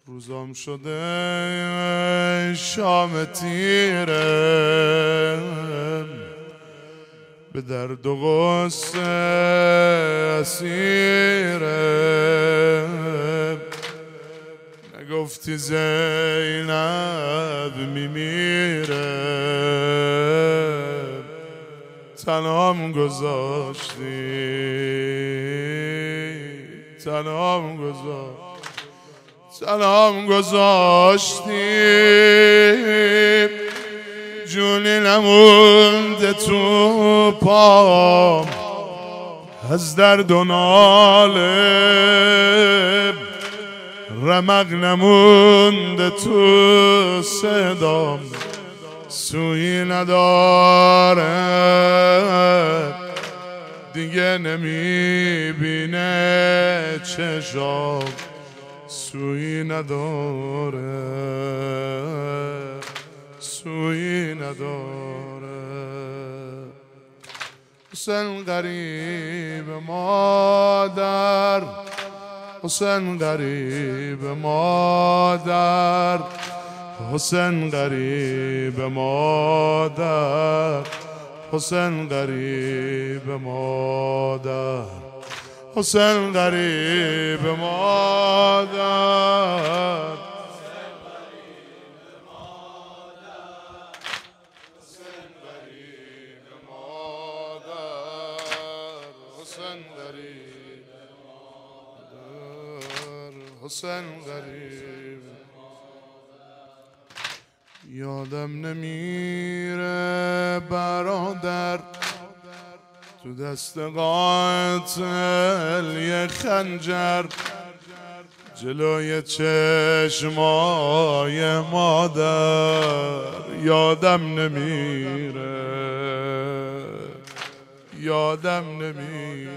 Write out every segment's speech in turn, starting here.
روزام شده شام تیره، به درد و غصه اسیره. نگفتی زینب میمیره، تنهام گذاشتی، تنهام گذاشتی. جونی نمونده تو پام از درد و ناله، رمق نمونده تو صدام سویی نداره. دیگه نمیبینه چشام سویی نداره، سویی نداره. حسین غریب مادر، حسین غریب مادر، حسین غریب مادر، حسین غریب مادر، حسین غریب مادر. حسین غریب یادم نمیره برادر، تو دست قاتل یه خنجر جلوی چشمای مادر. یادم نمیره، یادم نمیره.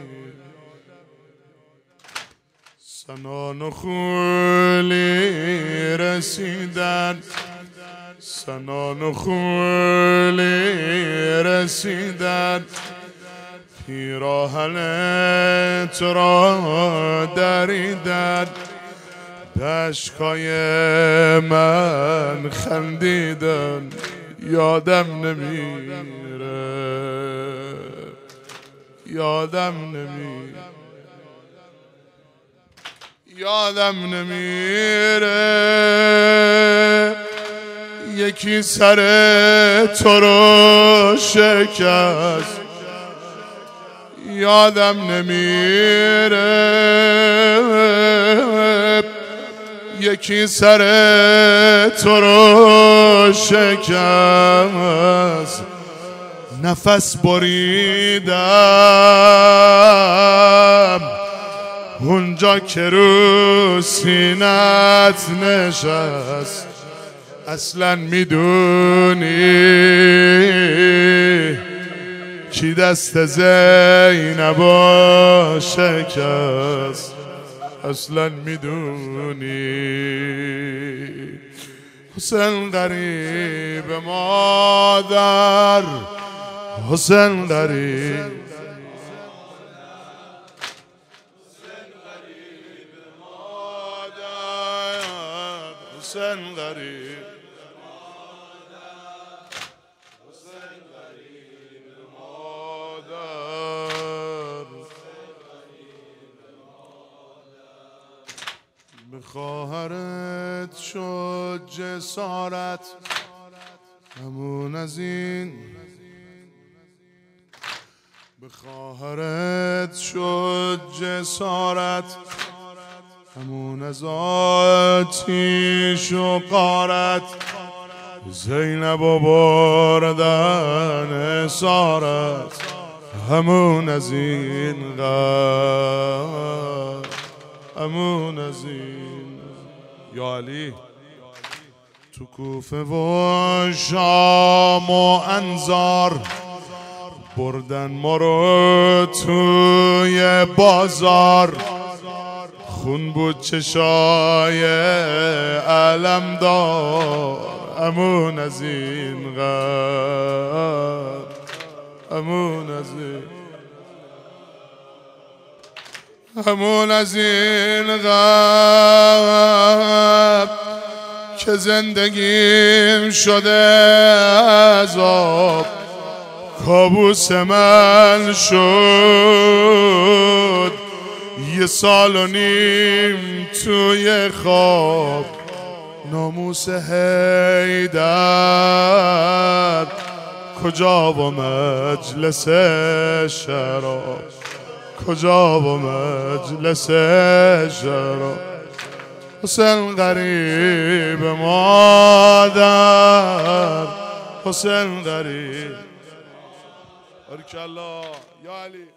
سنان و خولی رسیدن، سنان و خولی رسیدن، پیراهنت را دریدن، پشکای من خندیدن. یادم نمیره، یادم نمیره، یادم نمیره. یکی سر تو رو شکست، یادم نمیره. یکی سر تو رو شکست، نفس بریدم اونجا که رو سینت نشست. اصلا میدونی کی دست زینبو شکست؟ اصلا میدونی؟ حسین غریب مادر، حسین غریب، حسین غریب، حسین غریب مادر. به خواهرت شد جسارت، همون از این. به خواهرت شد جسارت، همون از آتیش و غارت. زینب و بردن اسارت، همون از این غر، همون از این. یا علی تو کوفه و شام و انظار، بردن ما رو توی بازار. خون بود چشای علمدار، امون از این غم، امون از این. همون از این قبل که زندگیم شده عذاب، کابوس من شد 1.5 سال توی خواب. ناموس حیدر کجا و مجلس شراب، کجا و مجلس شراب. حسین غریب مادر، حسین غریب. بارک الله یا علی.